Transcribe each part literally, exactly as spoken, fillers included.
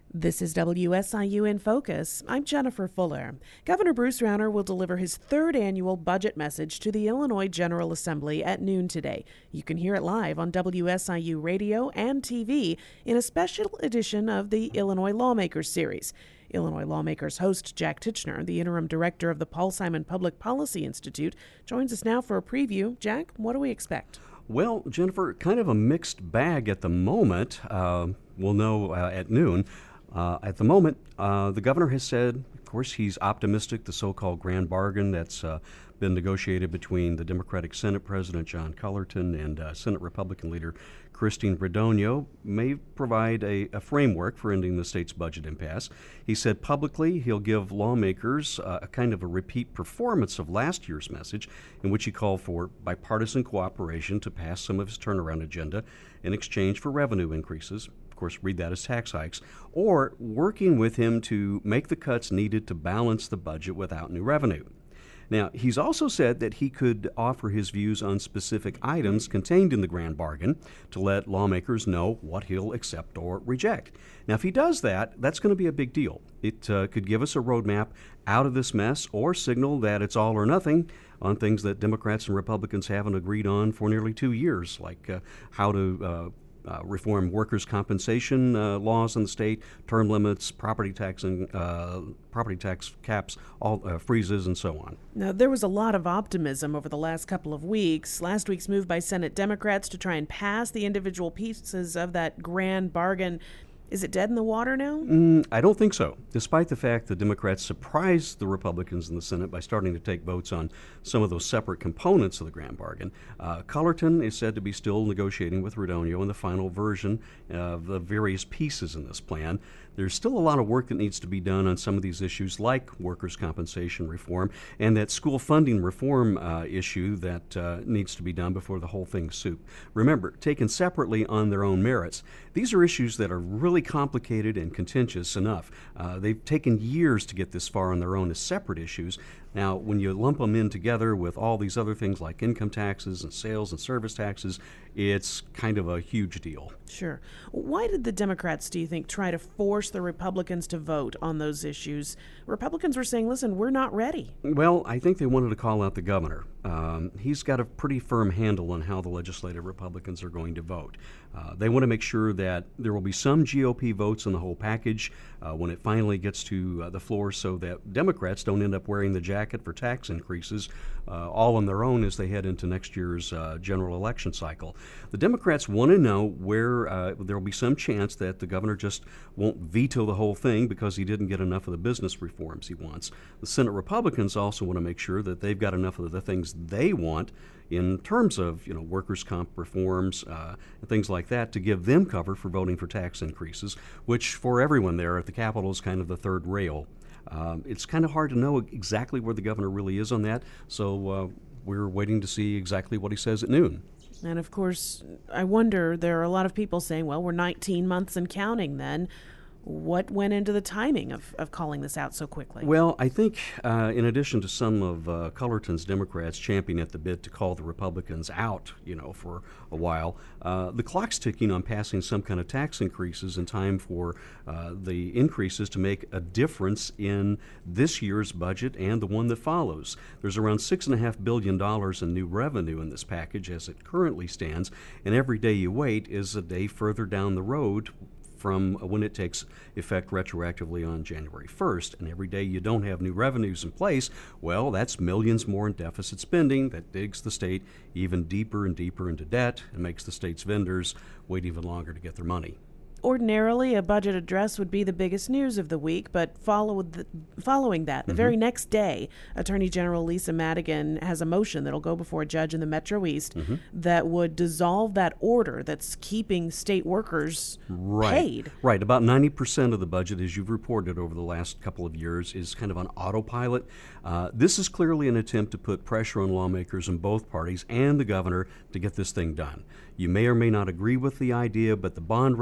This is W S I U in Focus. I'm Jennifer Fuller. Governor Bruce Rauner will deliver his third annual budget message to the Illinois General Assembly at noon today. You can hear it live on W S I U radio and T V in a special edition of the Illinois Lawmakers series. Illinois Lawmakers host Jack Titchener, the interim director of the Paul Simon Public Policy Institute, joins us now for a preview. Jack, what do we expect? Well, Jennifer, kind of a mixed bag at the moment. Uh, we'll know uh, at noon. Uh, at the moment, uh, the governor has said, of course, he's optimistic the so-called grand bargain that's uh, been negotiated between the Democratic Senate President John Cullerton and uh, Senate Republican leader Christine Radogno may provide a, a framework for ending the state's budget impasse. He said publicly he'll give lawmakers uh, a kind of a repeat performance of last year's message, in which he called for bipartisan cooperation to pass some of his turnaround agenda in exchange for revenue increases. Of course, read that as tax hikes, or working with him to make the cuts needed to balance the budget without new revenue. Now, he's also said that he could offer his views on specific items contained in the grand bargain to let lawmakers know what he'll accept or reject. Now, if he does that, that's going to be a big deal. It uh, could give us a roadmap out of this mess or signal that it's all or nothing on things that Democrats and Republicans haven't agreed on for nearly two years, like uh, how to uh, Uh, reform workers' compensation uh, laws in the state, term limits, property tax and uh, property tax caps, all uh, freezes, and so on. Now, there was a lot of optimism over the last couple of weeks. Last week's move by Senate Democrats to try and pass the individual pieces of that grand bargain. Is it dead in the water now? Mm, I don't think so, despite the fact the Democrats surprised the Republicans in the Senate by starting to take votes on some of those separate components of the grand bargain. Uh, Cullerton is said to be still negotiating with Radogno in the final version of the various pieces in this plan. There's still a lot of work that needs to be done on some of these issues, like workers' compensation reform and that school funding reform uh, issue that uh, needs to be done before the whole thing's soup. Remember, taken separately on their own merits, these are issues that are really complicated and contentious enough. Uh, they've taken years to get this far on their own as separate issues. Now, when you lump them in together with all these other things like income taxes and sales and service taxes, it's kind of a huge deal. Sure. Why did the Democrats, do you think, try to force the Republicans to vote on those issues? Republicans were saying, listen, we're not ready. Well, I think they wanted to call out the governor. Um, he's got a pretty firm handle on how the legislative Republicans are going to vote. Uh, they want to make sure that there will be some G O P votes in the whole package uh, when it finally gets to uh, the floor, so that Democrats don't end up wearing the jacket for tax increases uh, all on their own as they head into next year's uh, general election cycle. The Democrats want to know where uh, there will be some chance that the governor just won't veto the whole thing because he didn't get enough of the business reforms he wants. The Senate Republicans also want to make sure that they've got enough of the things they want in terms of, you know, workers' comp reforms uh, and things like that to give them cover for voting for tax increases, which for everyone there at the Capitol is kind of the third rail. Um, it's kind of hard to know exactly where the governor really is on that, so uh, we're waiting to see exactly what he says at noon. And of course, I wonder, there are a lot of people saying, well, we're nineteen months and counting then. What went into the timing of, of calling this out so quickly? Well, I think uh, in addition to some of uh, Cullerton's Democrats champing at the bit to call the Republicans out, you know, for a while, uh, the clock's ticking on passing some kind of tax increases in time for uh, the increases to make a difference in this year's budget and the one that follows. There's around six point five billion dollars in new revenue in this package as it currently stands, and every day you wait is a day further down the road from when it takes effect retroactively on January first. And every day you don't have new revenues in place, well, that's millions more in deficit spending that digs the state even deeper and deeper into debt and makes the state's vendors wait even longer to get their money. Ordinarily, a budget address would be the biggest news of the week, but followed the, following that, the mm-hmm. very next day, Attorney General Lisa Madigan has a motion that'll go before a judge in the Metro East mm-hmm. that would dissolve that order that's keeping state workers right. paid. Right. About ninety percent of the budget, as you've reported over the last couple of years, is kind of on autopilot. Uh, this is clearly an attempt to put pressure on lawmakers in both parties and the governor to get this thing done. You may or may not agree with the idea, but the bond rating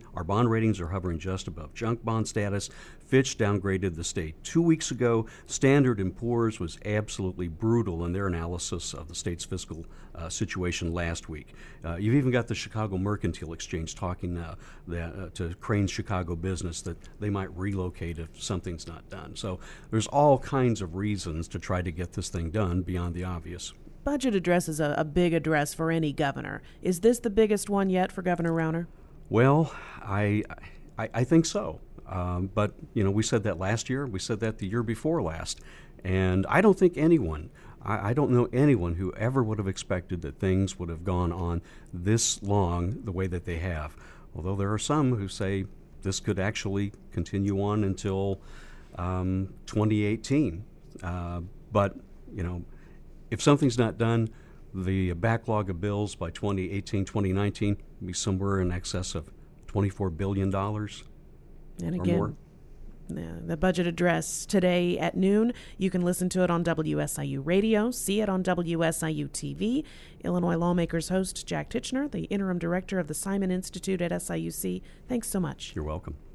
Our bond ratings are hovering just above junk bond status. Fitch downgraded the state two weeks ago. Standard and Poor's was absolutely brutal in their analysis of the state's fiscal uh, situation last week. Uh, you've even got the Chicago Mercantile Exchange talking uh, that, uh, to Crane's Chicago business that they might relocate if something's not done. So there's all kinds of reasons to try to get this thing done beyond the obvious. Budget address is a, a big address for any governor. Is this the biggest one yet for Governor Rauner? Well, I, I, I think so. Um, but, you know, we said that last year. We said that the year before last. And I don't think anyone, I, I don't know anyone who ever would have expected that things would have gone on this long the way that they have. Although there are some who say this could actually continue on until um, twenty eighteen. Uh, but, you know, if something's not done, the backlog of bills by twenty eighteen, twenty nineteen will be somewhere in excess of twenty-four billion dollars and or again, more. The budget address today at noon. You can listen to it on W S I U Radio, see it on W S I U T V. Illinois Lawmakers host Jack Tichenor, the interim director of the Simon Institute at S I U C. Thanks so much. You're welcome.